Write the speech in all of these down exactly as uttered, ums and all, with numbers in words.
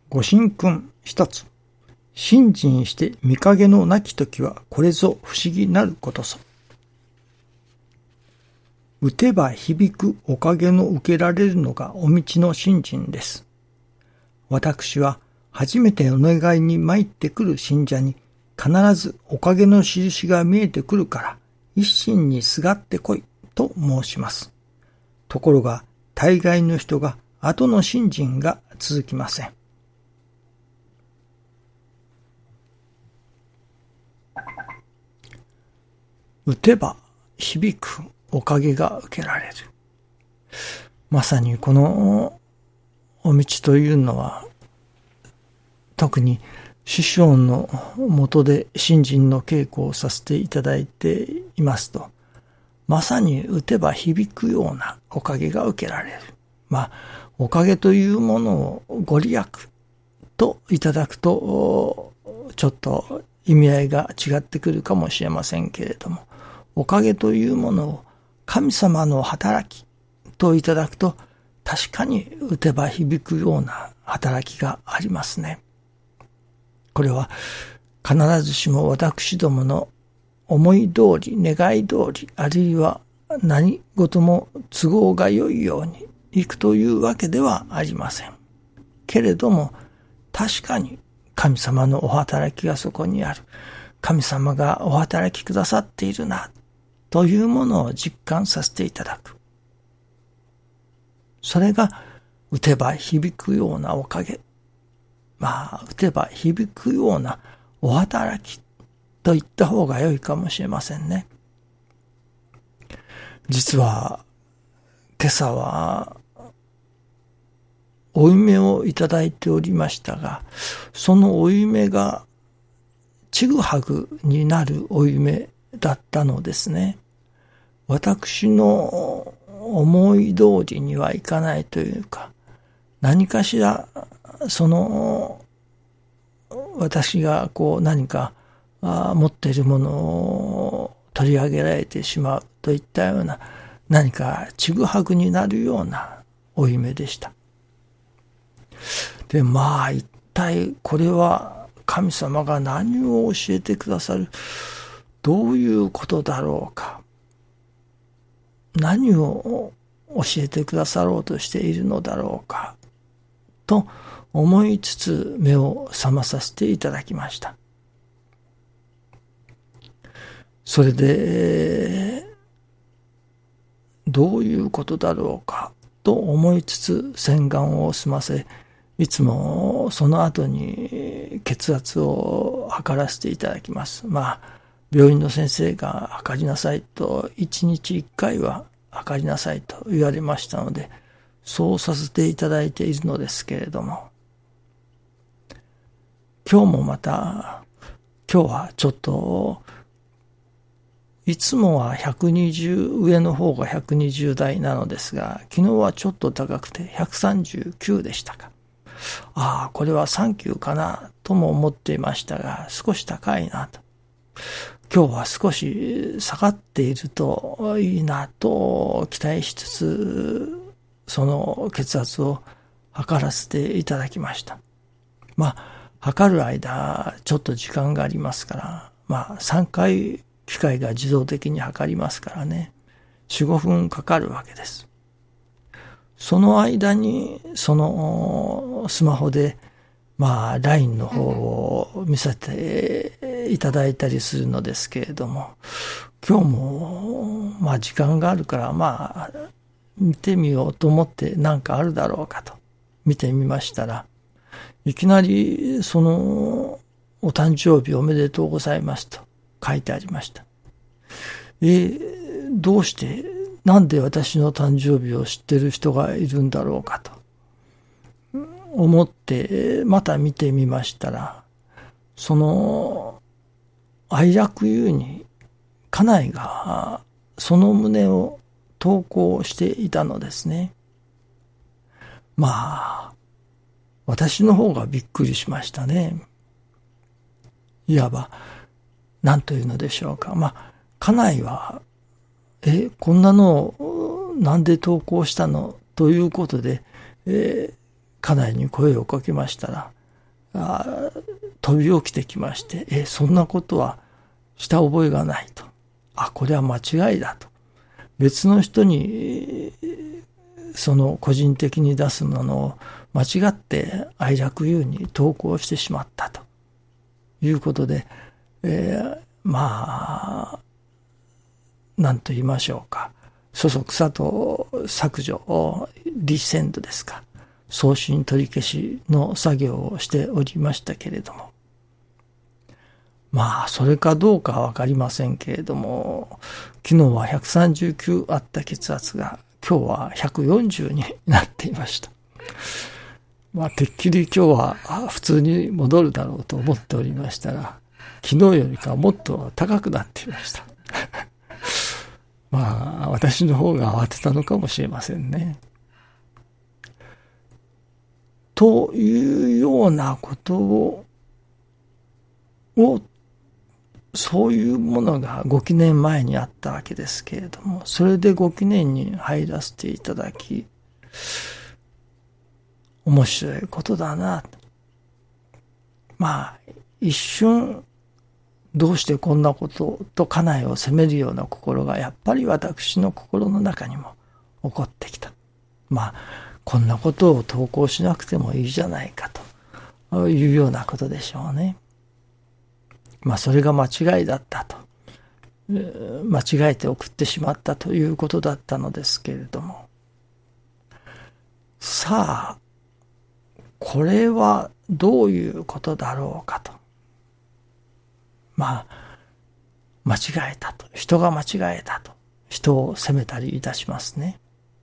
ご神君一つ。信心して見影のなきときは、これぞ不思議なることぞ。打てば響くおかげの受けられるのがお道の信心です。私は初めてお願いに参ってくる信者に必ずおかげの印が見えてくるから一心にすがってこいと申します。ところが大概の人が後の信心が続きません。打てば響くおかげが受けられる。まさにこのお道というのは、特に師匠の下で信心の稽古をさせていただいていますと、まさに打てば響くようなおかげが受けられる。まあ、おかげというものをご利益といただくと、ちょっと意味合いが違ってくるかもしれませんけれども、おかげというものを神様の働きといただくと、確かに打てば響くような働きがありますね。これは必ずしも私どもの思い通り、願い通り、あるいは何事も都合が良いようにいくというわけではありません。けれども、確かに神様のお働きがそこにある。神様がお働きくださっているな、というものを実感させていただく。それが打てば響くようなおかげ。まあ、打てば響くようなお働きと言った方が良いかもしれませんね。実は、今朝は、お夢をいただいておりましたが、そのお夢がちぐはぐになるお夢だったのですね。私の思い通りにはいかないというか、何かしらその私がこう何か持っているものを取り上げられてしまうといったような、何かちぐはぐになるようなお夢でした。で、まあ一体これは神様が何を教えてくださる、どういうことだろうか、何を教えてくださろうとしているのだろうかと思いつつ目を覚まさせていただきました。それでどういうことだろうかと思いつつ洗顔を済ませ、いつもその後に血圧を測らせていただきます。まあ病院の先生が測りなさいと、一日一回は測りなさいと言われましたので、そうさせていただいているのですけれども、今日もまた、今日はちょっと、いつもはひゃくにじゅう、上の方がひゃくにじゅうだいなのですが、昨日はちょっと高くてひゃくさんじゅうきゅうでしたか。ああ、これはさん級かなとも思っていましたが、少し高いなと。今日は少し下がっているといいなと期待しつつ、その血圧を測らせていただきました。まあ、測る間、ちょっと時間がありますから、まあ、さんかい機械が自動的に測りますからね、よん、ごふんかかるわけです。その間に、そのスマホで、まあ、ライン の方を見せていただいたりするのですけれども、今日も、まあ時間があるから、まあ、見てみようと思って何かあるだろうかと見てみましたら、いきなり、その、お誕生日おめでとうございますと書いてありました。え、どうして、なんで私の誕生日を知ってる人がいるんだろうかと思ってまた見てみましたら、その愛楽湯に家内がその旨を投稿していたのですね。まあ私の方がびっくりしましたね。いわば何というのでしょうか。まあ家内はえこんなのをなんで投稿したのということで、えー家内に声をかけましたら、 あ飛び起きてきまして、え、そんなことはした覚えがないと。あ、これは間違いだと。別の人に、その個人的に出すものを間違って愛楽遊に投稿してしまったということで、えー、まあ、なんと言いましょうか。そそくさと削除、リセンドですか。送信取り消しの作業をしておりましたけれども。まあ、それかどうかはわかりませんけれども、昨日はひゃくさんじゅうきゅうあった血圧が今日はひゃくよんじゅうになっていました。まあ、てっきり今日は普通に戻るだろうと思っておりましたら、昨日よりかもっと高くなっていました。まあ、私の方が慌てたのかもしれませんね。というようなことを、をそういうものがご記念前にあったわけですけれども、それでご記念に入らせていただき、面白いことだな。まあ、一瞬、どうしてこんなことと家内を責めるような心がやっぱり私の心の中にも起こってきた。まあ、こんなことを投稿しなくてもいいじゃないかというようなことでしょうね。まあそれが間違いだったと。間違えて送ってしまったということだったのですけれども。さあ、これはどういうことだろうかと。まあ、間違えたと。人が間違えたと。人を責めたりいたしますね。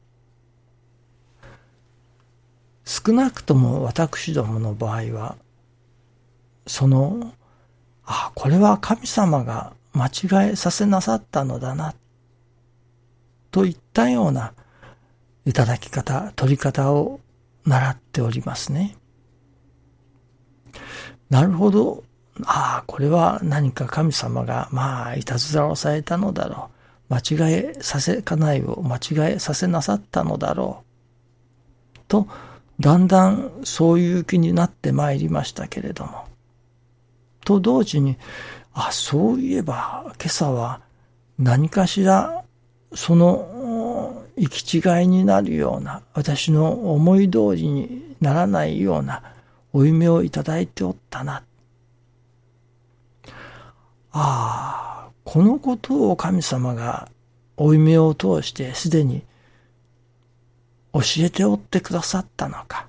少なくとも私どもの場合は、その、あ、これは神様が間違えさせなさったのだな、といったようないただき方、取り方を習っておりますね。なるほど。ああ、これは何か神様が、まあ、いたずらをされたのだろう。間違えさせ、家内を間違えさせなさったのだろう。と、だんだんそういう気になってまいりましたけれども。と同時に、あ、そういえば今朝は何かしらその行き違いになるような、私の思い通りにならないようなお夢をいただいておったな。ああ、このことを神様がお夢を通してすでに教えておってくださったのか、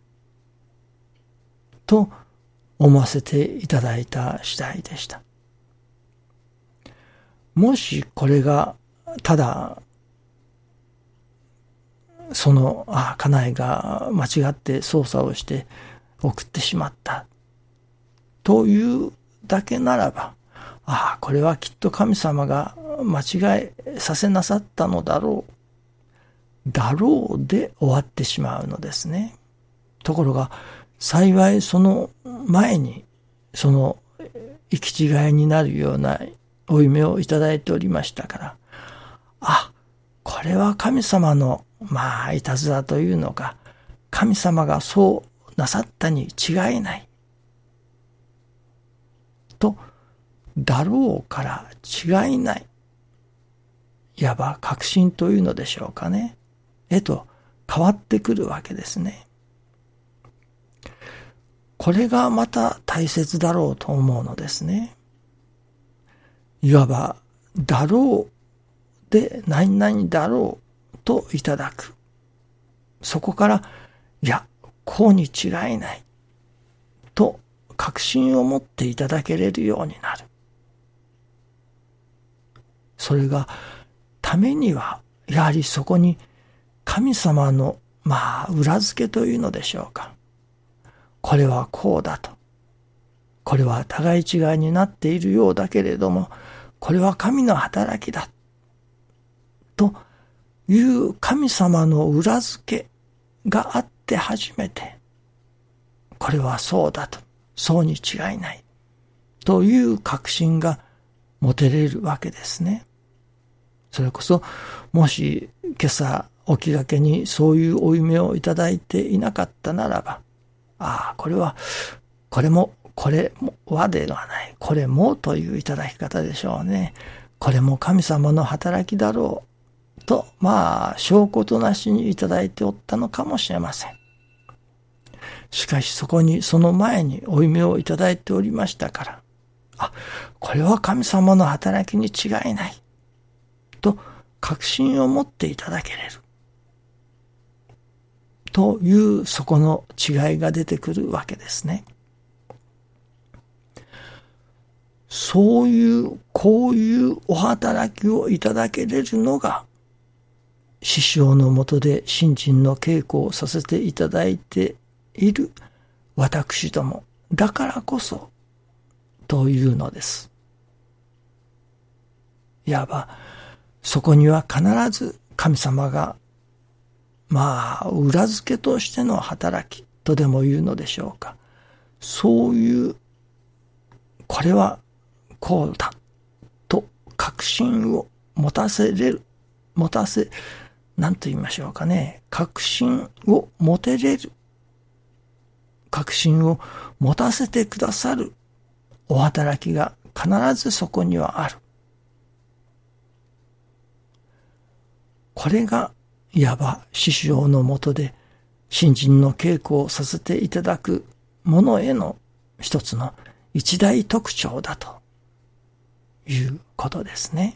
と思わせていただいた次第でした。もしこれがただそのあ家内が間違って操作をして送ってしまったというだけならば、ああこれはきっと神様が間違えさせなさったのだろうだろうで終わってしまうのですね。ところが幸いその前にその行き違いになるようなお夢をいただいておりましたから、あ、これは神様のまあいたずらというのか、神様がそうなさったに違いないと、だろうから違いない、いわば確信というのでしょうかね、へと変わってくるわけですね。これがまた大切だろうと思うのですね。いわば、だろうで何々だろうといただく。そこから、いや、こうに違いないと確信を持っていただけれるようになる。それがためには、やはりそこに神様の、まあ、裏付けというのでしょうか。これはこうだと。これは互い違いになっているようだけれども、これは神の働きだ。という神様の裏付けがあって初めて、これはそうだと、そうに違いない。という確信が持てれるわけですね。それこそ、もし今朝起きがけにそういうお夢をいただいていなかったならば、ああ、これはこれも、これもはではない。これもといういただき方でしょうね。これも神様の働きだろう。と、まあ、証拠となしにいただいておったのかもしれません。しかしそこに、その前に負い目をいただいておりましたから、あ、これは神様の働きに違いない。と、確信を持っていただけれる。という、そこの違いが出てくるわけですね。そういう、こういうお働きをいただけれるのが、師匠のもとで信心の稽古をさせていただいている私どもだからこそというのです。いわばそこには必ず神様がまあ裏付けとしての働きとでも言うのでしょうか。そういうこれはこうだと確信を持たせれる持たせ何と言いましょうかね。確信を持てれる。確信を持たせてくださるお働きが必ずそこにはある。これがいわば師匠のもとで信心の稽古をさせていただくものへの一つの一大特徴だということですね。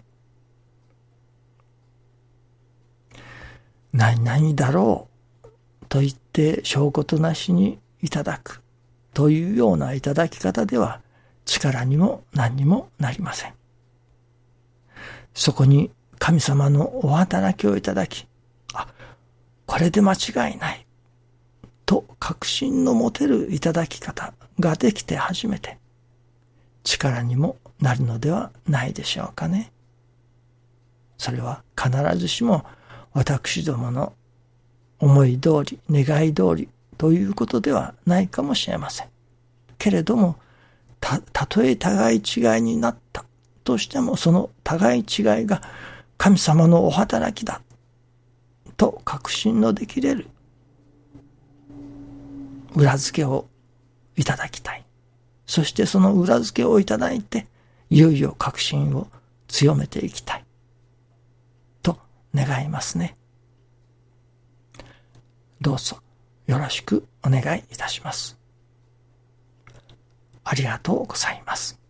何々だろうと言って証拠となしにいただくというようないただき方では力にも何にもなりません。そこに神様のお働きをいただき、あ、これで間違いないと確信の持てるいただき方ができて初めて力にもなるのではないでしょうかね。それは必ずしも私どもの思い通り、願い通りということではないかもしれません。けれども、た、たとえ互い違いになったとしても、その互い違いが神様のお働きだと確信のできれる裏付けをいただきたい。そしてその裏付けをいただいて、いよいよ確信を強めていきたい。願いますね。どうぞよろしくお願いいたします。ありがとうございます。